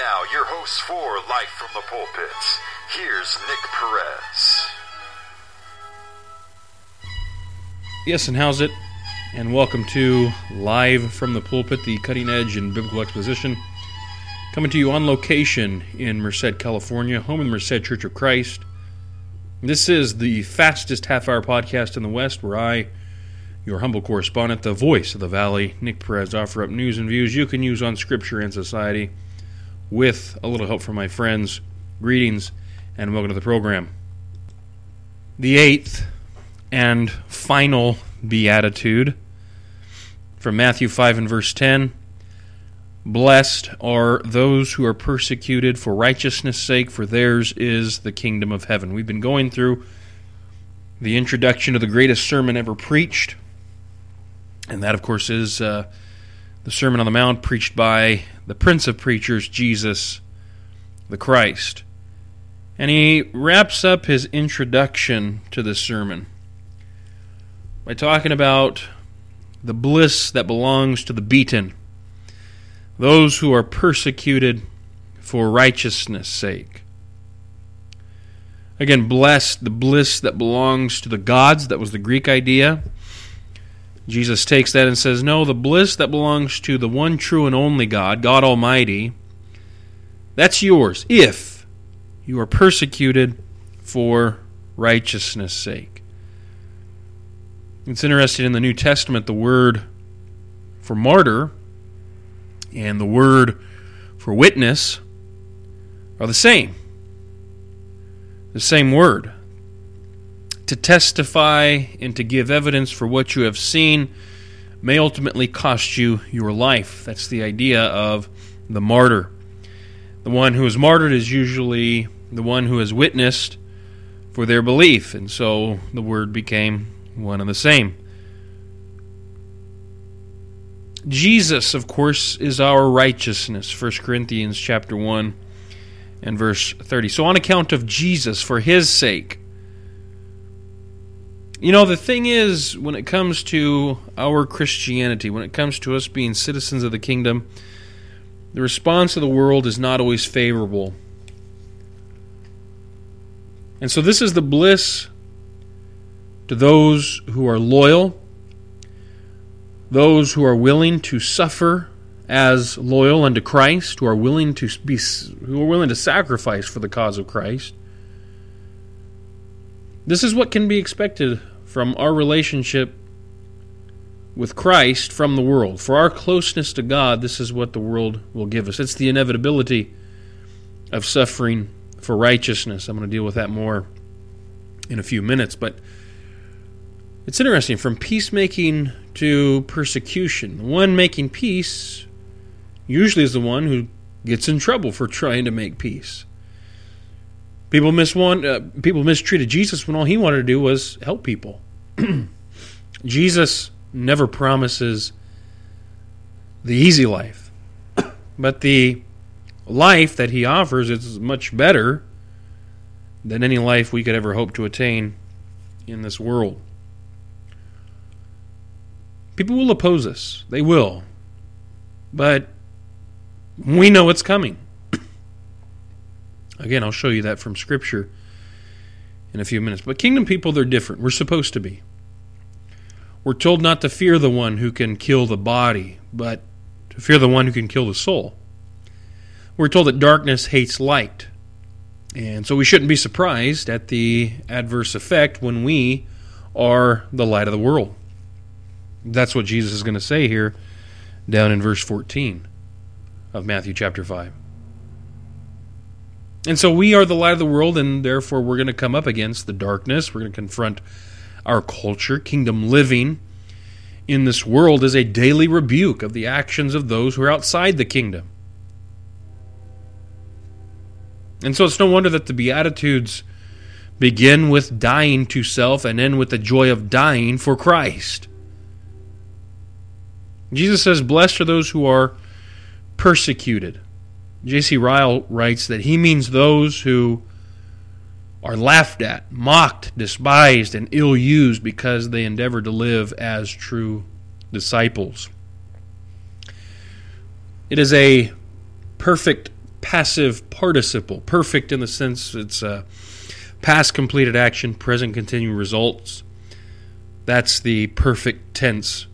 now, your host for Life from the Pulpits. Here's Nick Perez. Yes, and how's it? And welcome to Live from the Pulpit, the cutting edge in biblical exposition. Coming to you on location in Merced, California, home of the Merced Church of Christ. This is the fastest half-hour podcast in the West, where I, your humble correspondent, the voice of the Valley, Nick Perez, offer up news and views you can use on Scripture and society with a little help from my friends. Greetings, and welcome to the program. The eighth and final beatitude from Matthew 5 and verse 10. Blessed are those who are persecuted for righteousness' sake, for theirs is the kingdom of heaven. We've been going through the introduction to the greatest sermon ever preached, and that, of course, is the Sermon on the Mount preached by the Prince of Preachers, Jesus the Christ. And he wraps up his introduction to this sermon by talking about the bliss that belongs to the beaten, those who are persecuted for righteousness' sake. Again, blessed, the bliss that belongs to the gods, that was the Greek idea. Jesus takes that and says, no, the bliss that belongs to the one true and only God, God Almighty, that's yours if you are persecuted for righteousness' sake. It's interesting, in the New Testament, the word for martyr and the word for witness are the same. The same word. To testify and to give evidence for what you have seen may ultimately cost you your life. That's the idea of the martyr. The one who is martyred is usually the one who has witnessed for their belief, and so the word became one and the same. Jesus, of course, is our righteousness, 1 Corinthians chapter 1 and verse 30. So on account of Jesus, for His sake. You know, the thing is, when it comes to our Christianity, when it comes to us being citizens of the kingdom, the response of the world is not always favorable. And so this is the bliss to those who are loyal, those who are willing to suffer as loyal unto Christ, who are willing to sacrifice for the cause of Christ. This is what can be expected from our relationship with Christ from the world. For our closeness to God, this is what the world will give us. It's the inevitability of suffering for righteousness. I'm going to deal with that more in a few minutes, but it's interesting. From peacemaking to persecution, the one making peace usually is the one who gets in trouble for trying to make peace. People mistreated Jesus when all He wanted to do was help people. Jesus never promises the easy life, but the life that He offers is much better than any life we could ever hope to attain in this world. People will oppose us. They will. But we know it's coming. Again, I'll show you that from Scripture in a few minutes. But kingdom people, they're different. We're supposed to be. We're told not to fear the one who can kill the body, but to fear the one who can kill the soul. We're told that darkness hates light. And so we shouldn't be surprised at the adverse effect when we are the light of the world. That's what Jesus is going to say here down in verse 14 of Matthew chapter 5. And so we are the light of the world, and therefore we're going to come up against the darkness. We're going to confront our culture. Kingdom living in this world is a daily rebuke of the actions of those who are outside the kingdom. And so it's no wonder that the Beatitudes begin with dying to self and end with the joy of dying for Christ. Jesus says, blessed are those who are persecuted. J.C. Ryle writes that he means those who are laughed at, mocked, despised, and ill-used because they endeavor to live as true disciples. It is a perfect passive participle. Perfect in the sense it's past completed action, present continuing results. That's the perfect tense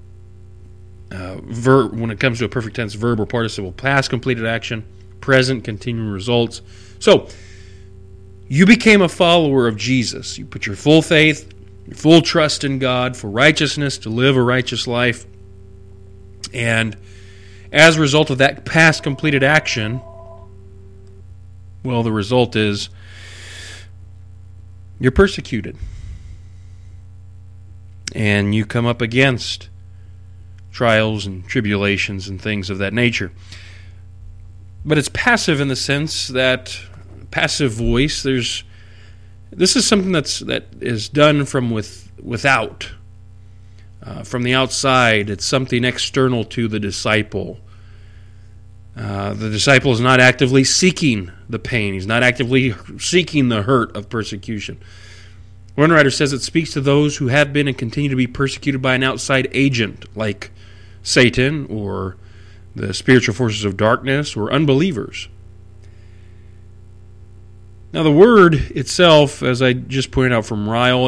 verb when it comes to a perfect tense verb or participle. Past completed action, present continuing results. So, you became a follower of Jesus. You put your full faith, your full trust in God for righteousness, to live a righteous life. And as a result of that past completed action, well, the result is you're persecuted. And you come up against trials and tribulations and things of that nature. But it's passive in the sense that passive voice, this is something that is done from without. From the outside, it's something external to the disciple. The disciple is not actively seeking the pain. He's not actively seeking the hurt of persecution. One writer says it speaks to those who have been and continue to be persecuted by an outside agent, like Satan or the spiritual forces of darkness or unbelievers. Now, the word itself, as I just pointed out from Ryle,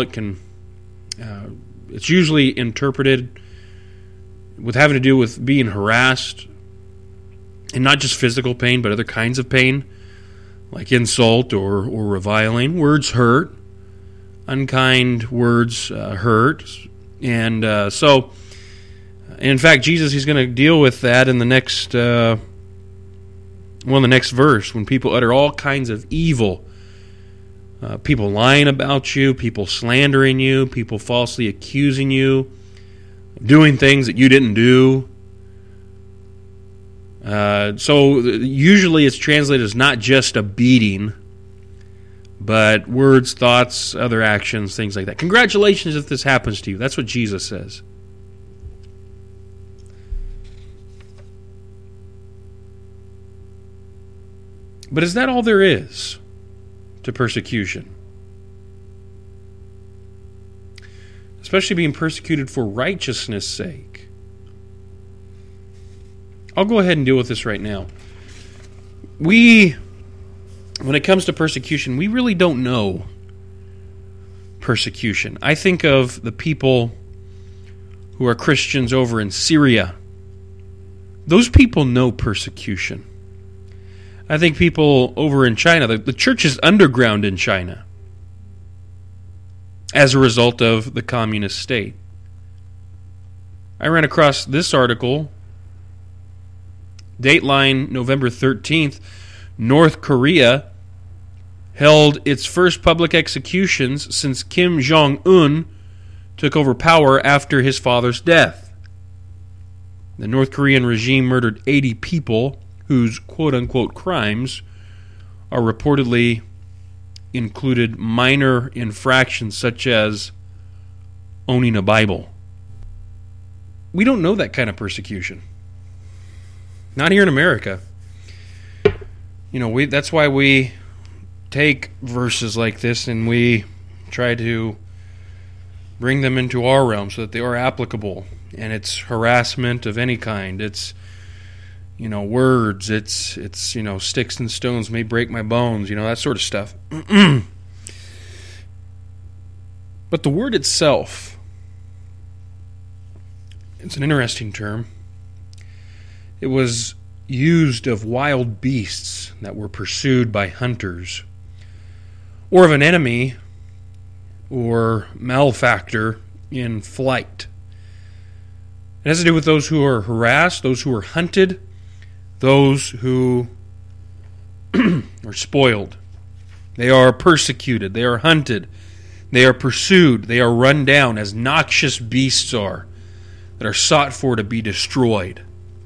it's usually interpreted with having to do with being harassed, and not just physical pain, but other kinds of pain, like insult or reviling. Words hurt. Unkind words hurt. And so, in fact, Jesus, he's going to deal with that in the next, the next verse, when people utter all kinds of evil. People lying about you, people slandering you, people falsely accusing you, doing things that you didn't do. So usually it's translated as not just a beating, but words, thoughts, other actions, things like that. Congratulations if this happens to you. That's what Jesus says. But is that all there is to persecution? Especially being persecuted for righteousness' sake. I'll go ahead and deal with this right now. When it comes to persecution, we really don't know persecution. I think of the people who are Christians over in Syria. Those people know persecution. I think people over in China, the church is underground in China as a result of the communist state. I ran across this article, Dateline November 13th, North Korea held its first public executions since Kim Jong-un took over power after his father's death. The North Korean regime murdered 80 people whose quote-unquote crimes are reportedly included minor infractions such as owning a Bible. We don't know that kind of persecution. Not here in America. That's why we take verses like this and we try to bring them into our realm so that they are applicable. And it's harassment of any kind. It's words, it's sticks and stones may break my bones, that sort of stuff. But the word itself, it's an interesting term. It was used of wild beasts that were pursued by hunters, or of an enemy or malefactor in flight. It has to do with those who are harassed, those who are hunted, those who are spoiled. They are persecuted. They are hunted. They are pursued. They are run down as noxious beasts are, that are sought for to be destroyed.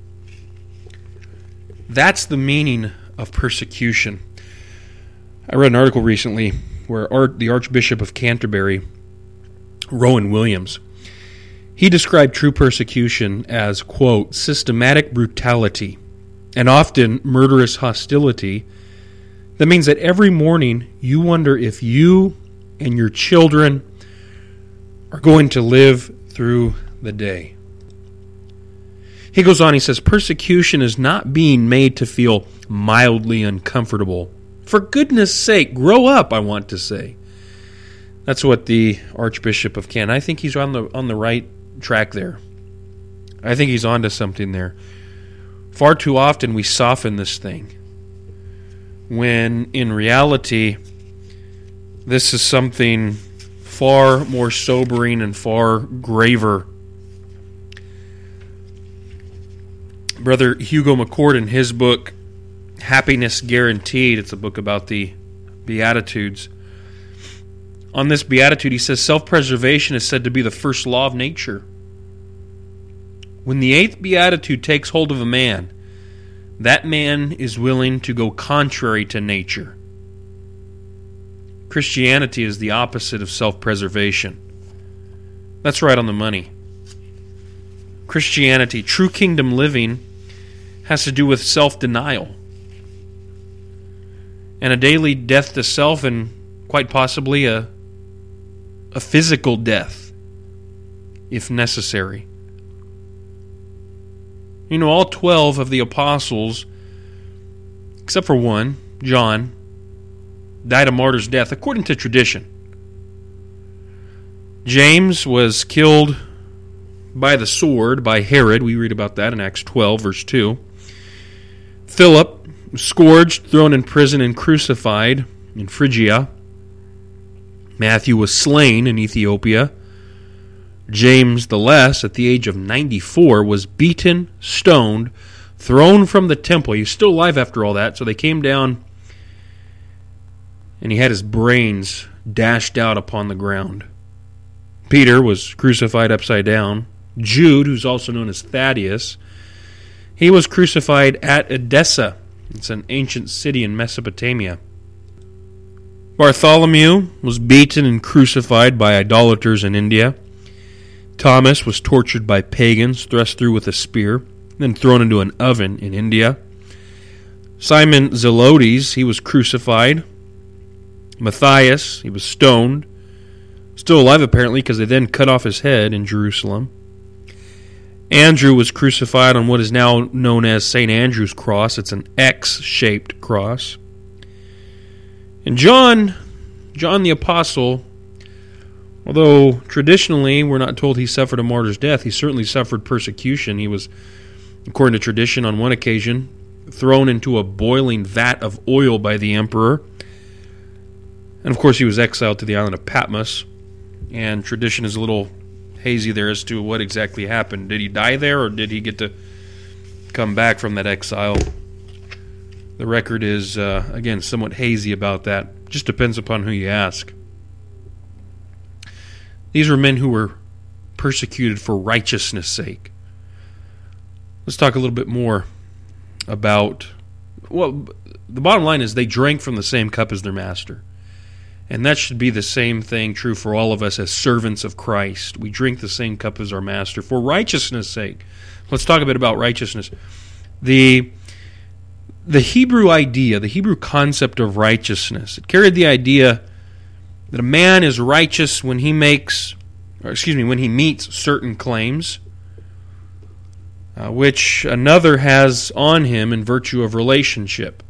That's the meaning of persecution. I read an article recently where the Archbishop of Canterbury, Rowan Williams, he described true persecution as, quote, systematic brutality and often murderous hostility. That means that every morning you wonder if you and your children are going to live through the day. He goes on, he says, persecution is not being made to feel mildly uncomfortable. For goodness sake, grow up, I want to say. That's what the Archbishop of Canton, I think he's on the right track there. I think he's onto something there. Far too often we soften this thing, when in reality, this is something far more sobering and far graver. Brother Hugo McCord, in his book, Happiness Guaranteed, it's a book about the Beatitudes. On this Beatitude, he says, self-preservation is said to be the first law of nature. When the 8th Beatitude takes hold of a man, that man is willing to go contrary to nature. Christianity is the opposite of self-preservation. That's right on the money. Christianity, true kingdom living, has to do with self-denial and a daily death to self, and quite possibly a physical death, if necessary. You know, all 12 of the apostles, except for one, John, died a martyr's death, according to tradition. James was killed by the sword by Herod. We read about that in Acts 12, verse 2. Philip was scourged, thrown in prison, and crucified in Phrygia. Matthew was slain in Ethiopia. James the Less, at the age of 94, was beaten, stoned, thrown from the temple. He was still alive after all that, so they came down and he had his brains dashed out upon the ground. Peter was crucified upside down. Jude, who's also known as Thaddeus, he was crucified at Edessa. It's an ancient city in Mesopotamia. Bartholomew was beaten and crucified by idolaters in India. Thomas was tortured by pagans, thrust through with a spear, then thrown into an oven in India. Simon Zelotes, he was crucified. Matthias, he was stoned. Still alive apparently, because they then cut off his head in Jerusalem. Andrew was crucified on what is now known as St. Andrew's Cross. It's an X-shaped cross. And John the Apostle, although traditionally we're not told he suffered a martyr's death, he certainly suffered persecution. He was, according to tradition, on one occasion, thrown into a boiling vat of oil by the emperor. And of course he was exiled to the island of Patmos. And tradition is a little hazy there as to what exactly happened. Did he die there, or did he get to come back from that exile? The record is, again, somewhat hazy about that. Just depends upon who you ask. These were men who were persecuted for righteousness' sake. Let's talk a little bit more about, well, the bottom line is they drank from the same cup as their master. And that should be the same thing true for all of us as servants of Christ. We drink the same cup as our master for righteousness' sake. Let's talk a bit about righteousness. The Hebrew idea, the Hebrew concept of righteousness, it carried the idea that a man is righteous when he meets certain claims, which another has on him in virtue of relationship.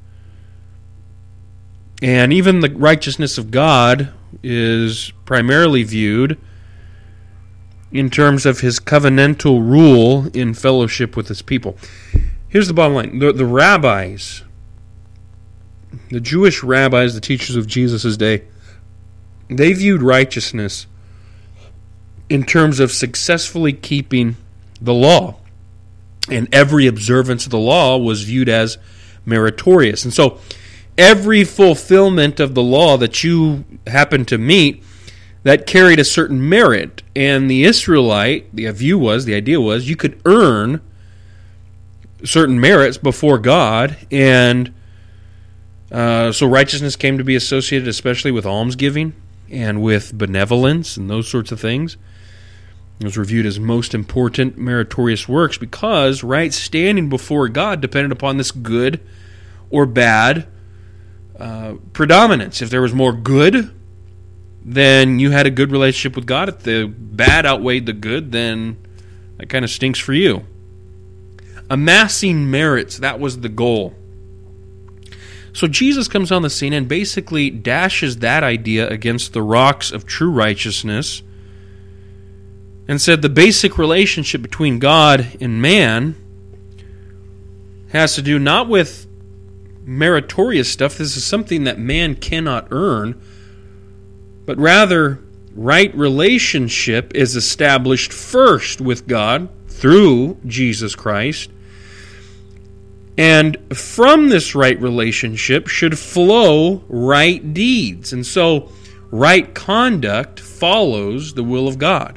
And even the righteousness of God is primarily viewed in terms of his covenantal rule in fellowship with his people. Here's the bottom line. The rabbis, the Jewish rabbis, the teachers of Jesus' day, they viewed righteousness in terms of successfully keeping the law. And every observance of the law was viewed as meritorious. And so every fulfillment of the law that you happen to meet, that carried a certain merit. And the Israelite, the idea was, you could earn certain merits before God, and so righteousness came to be associated especially with almsgiving and with benevolence and those sorts of things. It was reviewed as most important meritorious works because right standing before God depended upon this good or bad predominance. If there was more good, then you had a good relationship with God. If the bad outweighed the good, then that kind of stinks for you. amassing merits. That was the goal. So Jesus comes on the scene and basically dashes that idea against the rocks of true righteousness and said the basic relationship between God and man has to do not with meritorious stuff. This is something that man cannot earn, but rather right relationship is established first with God through Jesus Christ. And from this right relationship should flow right deeds. And so right conduct follows the will of God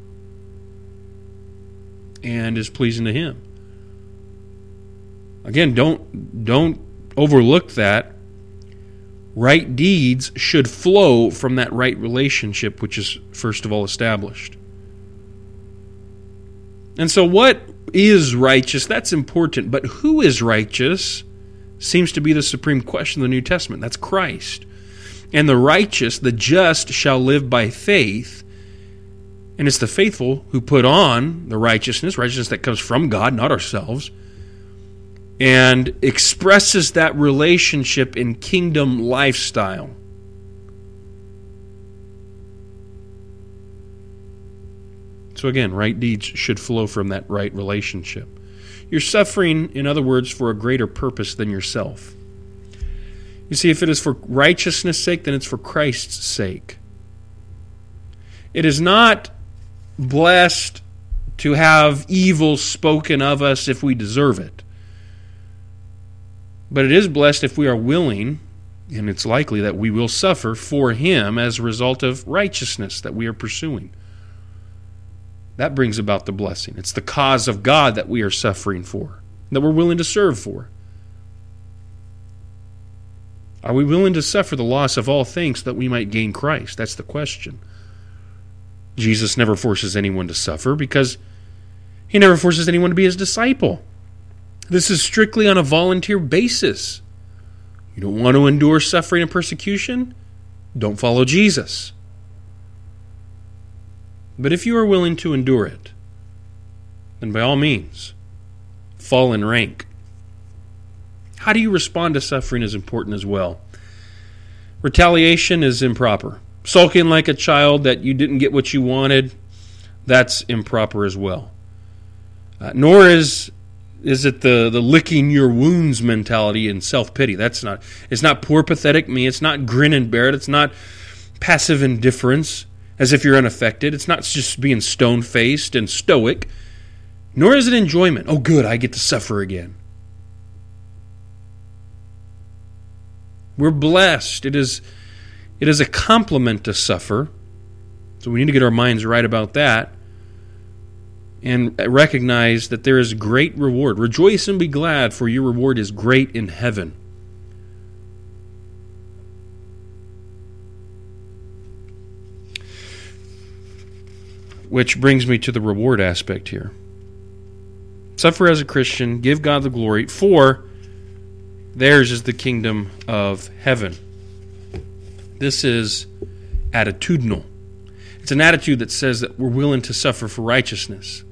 and is pleasing to Him. Again, don't overlook that. Right deeds should flow from that right relationship, which is first of all established. And so what is righteous? That's important. But who is righteous seems to be the supreme question of the New Testament. That's Christ. And the righteous, the just, shall live by faith. And it's the faithful who put on the righteousness that comes from God, not ourselves, and expresses that relationship in kingdom lifestyle. So again, right deeds should flow from that right relationship. You're suffering, in other words, for a greater purpose than yourself. You see, if it is for righteousness' sake, then it's for Christ's sake. It is not blessed to have evil spoken of us if we deserve it. But it is blessed if we are willing, and it's likely that we will suffer for Him as a result of righteousness that we are pursuing. That brings about the blessing. It's the cause of God that we are suffering for, that we're willing to serve for. Are we willing to suffer the loss of all things so that we might gain Christ? That's the question. Jesus never forces anyone to suffer because He never forces anyone to be His disciple. This is strictly on a volunteer basis. You don't want to endure suffering and persecution? Don't follow Jesus. But if you are willing to endure it, then by all means, fall in rank. How do you respond to suffering is important as well. Retaliation is improper. Sulking like a child that you didn't get what you wanted, that's improper as well. Nor is it the licking your wounds mentality and self-pity. It's not poor, pathetic me. It's not grin and bear it. It's not passive indifference as if you're unaffected. It's not just being stone-faced and stoic. Nor is it enjoyment. Oh, good, I get to suffer again. We're blessed. It is a compliment to suffer. So we need to get our minds right about that and recognize that there is great reward. Rejoice and be glad, for your reward is great in heaven. Which brings me to the reward aspect here. Suffer as a Christian, give God the glory, for theirs is the kingdom of heaven. This is attitudinal. It's an attitude that says that we're willing to suffer for righteousness.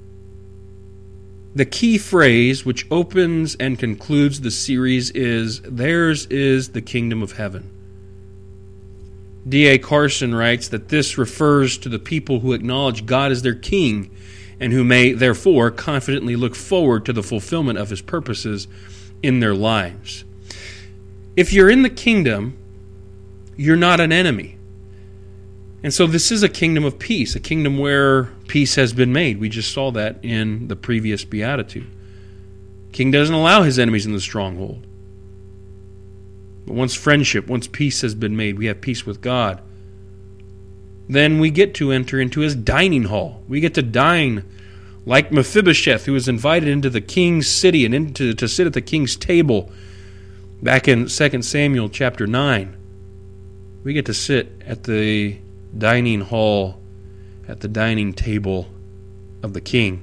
The key phrase which opens and concludes the series is, theirs is the kingdom of heaven. D.A. Carson writes that this refers to the people who acknowledge God as their king and who may, therefore, confidently look forward to the fulfillment of His purposes in their lives. If you're in the kingdom, you're not an enemy. And so this is a kingdom of peace, a kingdom where peace has been made. We just saw that in the previous beatitude. King doesn't allow his enemies in the stronghold. But once peace has been made, we have peace with God. Then we get to enter into His dining hall. We get to dine like Mephibosheth, who was invited into the king's city and to sit at the king's table back in 2 Samuel chapter 9. We get to sit at the dining hall, at the dining table of the king.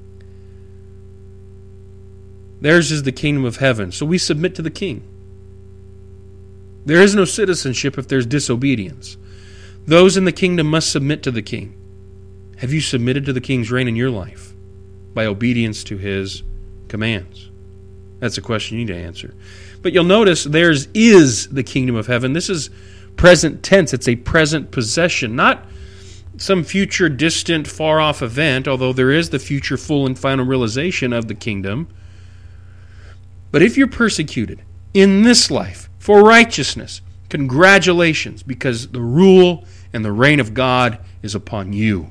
Theirs is the kingdom of heaven, so we submit to the king. There is no citizenship if there's disobedience. Those in the kingdom must submit to the king. Have you submitted to the king's reign in your life by obedience to His commands? That's a question you need to answer. But you'll notice theirs is the kingdom of heaven. This is present tense. It's a present possession, not some future distant, far-off event, although there is the future full and final realization of the kingdom. But if you're persecuted in this life for righteousness, congratulations, because the rule and the reign of God is upon you.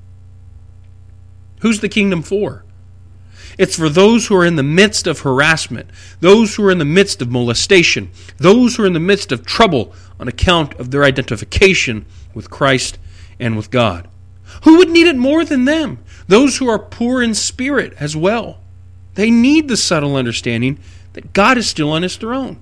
Who's the kingdom for? It's for those who are in the midst of harassment, those who are in the midst of molestation, those who are in the midst of trouble on account of their identification with Christ and with God. Who would need it more than them? Those who are poor in spirit as well. They need the subtle understanding that God is still on His throne.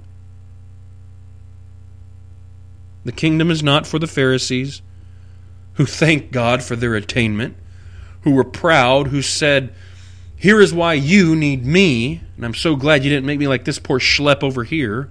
The kingdom is not for the Pharisees, who thank God for their attainment, who were proud, who said, "Here is why you need me, and I'm so glad you didn't make me like this poor schlep over here."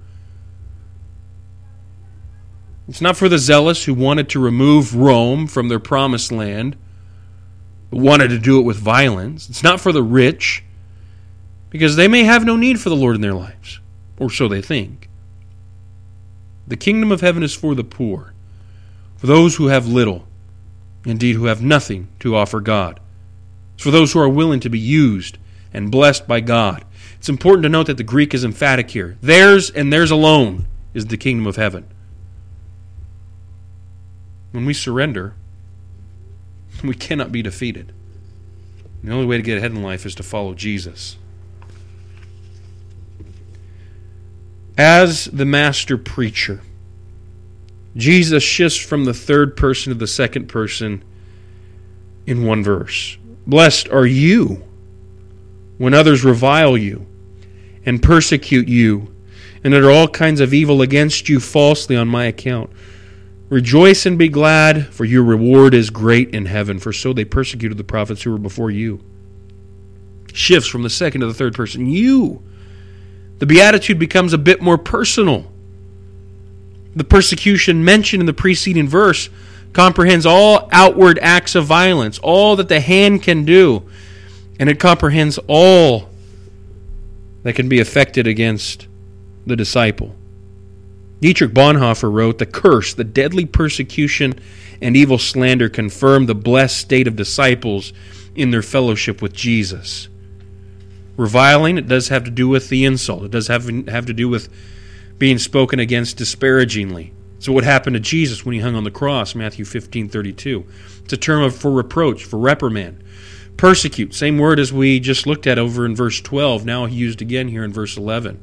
It's not for the zealous who wanted to remove Rome from their promised land, but wanted to do it with violence. It's not for the rich, because they may have no need for the Lord in their lives, or so they think. The kingdom of heaven is for the poor, for those who have little, indeed who have nothing to offer God. It's for those who are willing to be used and blessed by God. It's important to note that the Greek is emphatic here. Theirs and theirs alone is the kingdom of heaven. When we surrender, we cannot be defeated. The only way to get ahead in life is to follow Jesus. As the master preacher, Jesus shifts from the third person to the second person in one verse. Blessed are you when others revile you and persecute you and utter all kinds of evil against you falsely on my account. Rejoice and be glad, for your reward is great in heaven, for so they persecuted the prophets who were before you. Shifts from the second to the third person. You. The beatitude becomes a bit more personal. The persecution mentioned in the preceding verse comprehends all outward acts of violence, all that the hand can do, and it comprehends all that can be effected against the disciple. Dietrich Bonhoeffer wrote, "The curse, the deadly persecution, and evil slander confirm the blessed state of disciples in their fellowship with Jesus." Reviling, it does have to do with the insult. It does have to do with being spoken against disparagingly. So what happened to Jesus when He hung on the cross, Matthew 15:32. It's a term for reproach, for reprimand. Persecute, same word as we just looked at over in verse 12, now used again here in verse 11.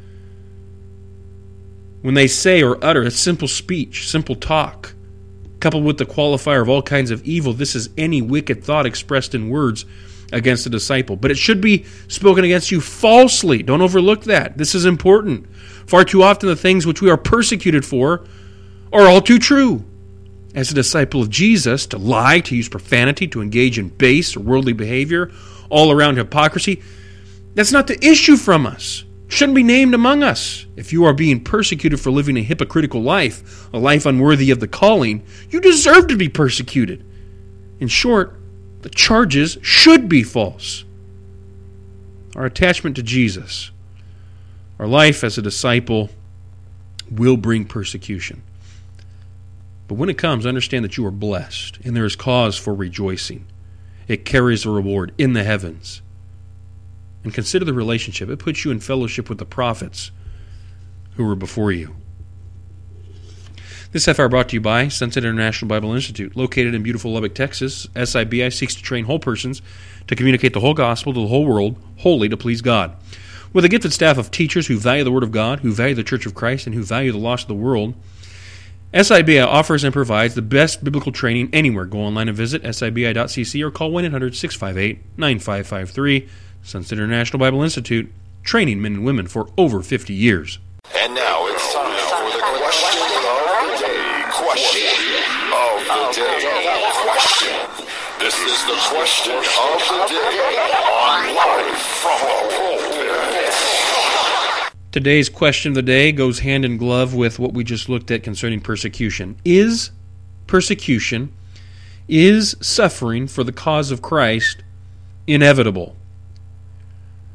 When they say or utter a simple speech, simple talk, coupled with the qualifier of all kinds of evil, this is any wicked thought expressed in words against a disciple. But it should be spoken against you falsely. Don't overlook that. This is important. Far too often the things which we are persecuted for are all too true. As a disciple of Jesus, to lie, to use profanity, to engage in base or worldly behavior, all around hypocrisy, that's not the issue from us. Shouldn't be named among us. If you are being persecuted for living a hypocritical life, a life unworthy of the calling, you deserve to be persecuted. In short, the charges should be false. Our attachment to Jesus, our life as a disciple, will bring persecution. But when it comes, understand that you are blessed, and there is cause for rejoicing. It carries a reward in the heavens. And consider the relationship. It puts you in fellowship with the prophets who were before you. This half hour brought to you by Sunset International Bible Institute. Located in beautiful Lubbock, Texas, SIBI seeks to train whole persons to communicate the whole gospel to the whole world, wholly to please God. With a gifted staff of teachers who value the Word of God, who value the Church of Christ, and who value the lost of the world, SIBI offers and provides the best biblical training anywhere. Go online and visit sibi.cc or call 1-800-658-9553. Sunset International Bible Institute, training men and women for over 50 years. And now it's time for the question of the day. Question of the day. Question. This is the question of the day on Live from the Pulpit. Today's question of the day goes hand in glove with what we just looked at concerning persecution. Is persecution, is suffering for the cause of Christ inevitable?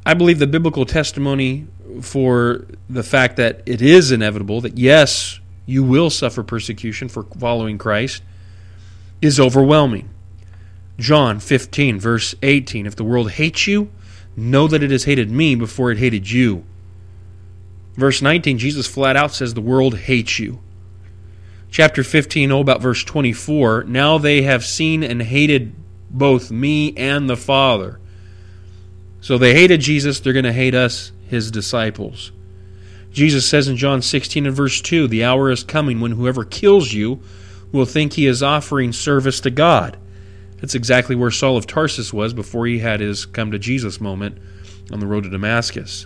I believe the biblical testimony for the fact that it is inevitable, that yes, you will suffer persecution for following Christ, is overwhelming. John 15, verse 18, if the world hates you, know that it has hated me before it hated you. Verse 19, Jesus flat out says the world hates you. Chapter 15, about verse 24, now they have seen and hated both me and the Father. So they hated Jesus, they're going to hate us, his disciples. Jesus says in John 16 and verse 2, the hour is coming when whoever kills you will think he is offering service to God. That's exactly where Saul of Tarsus was before he had his come to Jesus moment on the road to Damascus.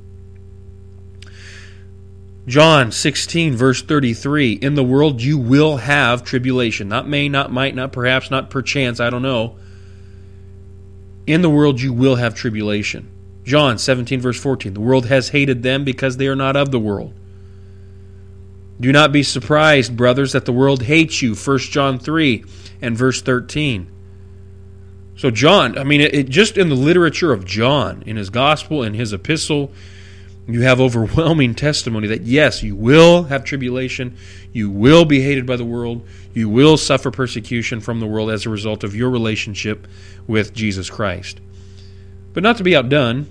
John 16, verse 33, in the world you will have tribulation. Not may, not might, not perhaps, not perchance, I don't know. In the world you will have tribulation. John 17, verse 14, the world has hated them because they are not of the world. Do not be surprised, brothers, that the world hates you. 1 John 3 and verse 13. So John, it just in the literature of John, in his gospel, in his epistle, you have overwhelming testimony that yes, you will have tribulation, you will be hated by the world, you will suffer persecution from the world as a result of your relationship with Jesus Christ. But not to be outdone,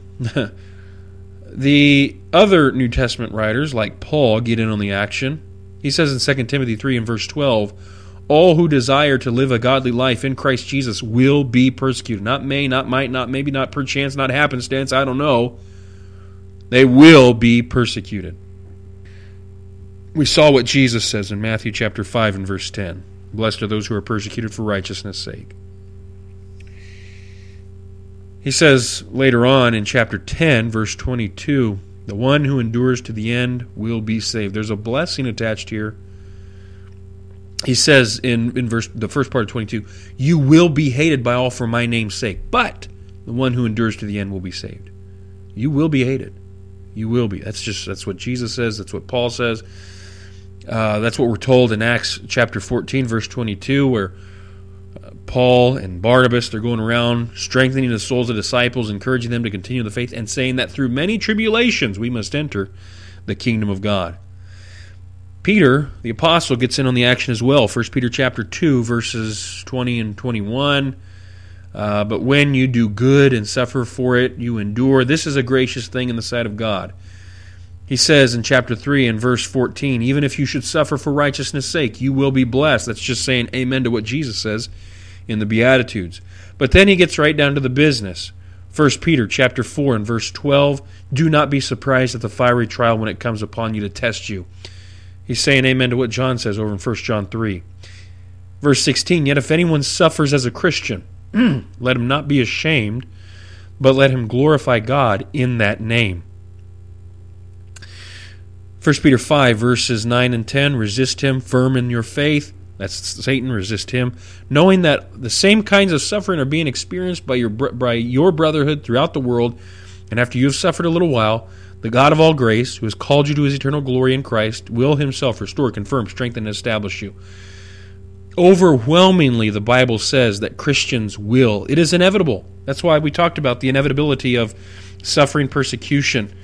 the other New Testament writers, like Paul, get in on the action. He says in 2 Timothy 3 and verse 12, all who desire to live a godly life in Christ Jesus will be persecuted. Not may, not might, not maybe, not perchance, not happenstance, I don't know. They will be persecuted. We saw what Jesus says in Matthew chapter 5 and verse 10. Blessed are those who are persecuted for righteousness' sake. He says later on in chapter 10, verse 22, the one who endures to the end will be saved. There's a blessing attached here. He says in the first part of 22, you will be hated by all for my name's sake, but the one who endures to the end will be saved. You will be hated. You will be. That's what Jesus says. That's what Paul says. That's what we're told in Acts chapter 14, verse 22, where Paul and Barnabas, they're going around strengthening the souls of disciples, encouraging them to continue the faith, and saying that through many tribulations we must enter the kingdom of God. Peter, the apostle, gets in on the action as well. 1 Peter chapter 2, verses 20 and 21. But when you do good and suffer for it, you endure. This is a gracious thing in the sight of God. He says in chapter 3 and verse 14, even if you should suffer for righteousness' sake, you will be blessed. That's just saying amen to what Jesus says in the Beatitudes. But then he gets right down to the business. 1 Peter chapter 4 and verse 12, do not be surprised at the fiery trial when it comes upon you to test you. He's saying amen to what John says over in 1 John 3. Verse 16, yet if anyone suffers as a Christian, let him not be ashamed, but let him glorify God in that name. 1 Peter 5, verses 9 and 10, resist him, firm in your faith. That's Satan, resist him. Knowing that the same kinds of suffering are being experienced by your brotherhood throughout the world, and after you have suffered a little while, the God of all grace, who has called you to his eternal glory in Christ, will himself restore, confirm, strengthen, and establish you. Overwhelmingly, the Bible says that Christians will. It is inevitable. That's why we talked about the inevitability of suffering persecution.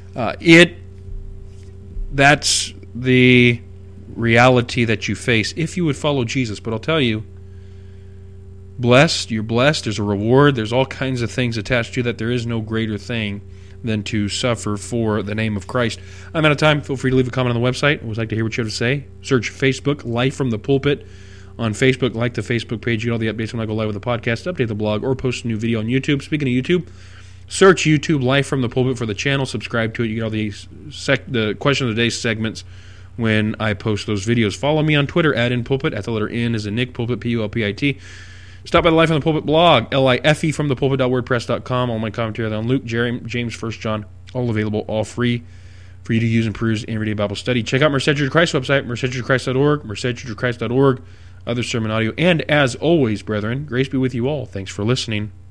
That's the reality that you face if you would follow Jesus. But I'll tell you, you're blessed, there's a reward, there's all kinds of things attached to that. There is no greater thing than to suffer for the name of Christ. I'm out of time. Feel free to leave a comment on the website. I always like to hear what you have to say. Search Facebook, Life from the Pulpit. On Facebook, like the Facebook page. You get all the updates when I go live with the podcast, update the blog, or post a new video on YouTube. Speaking of YouTube, search YouTube Life from the Pulpit for the channel. Subscribe to it. You get all the Question of the Day segments when I post those videos. Follow me on Twitter, @InPulpit, at the letter N as in Nick, Pulpit, Pulpit. Stop by the Life on the Pulpit blog, LIFE from the pulpit.wordpress.com. All my commentary on Luke, James, 1 John, all available, all free for you to use and peruse in everyday Bible study. Check out Merced Church of Christ website, mercedchurchofchrist.org, mercedchurchofchrist.org, other sermon audio. And as always, brethren, grace be with you all. Thanks for listening.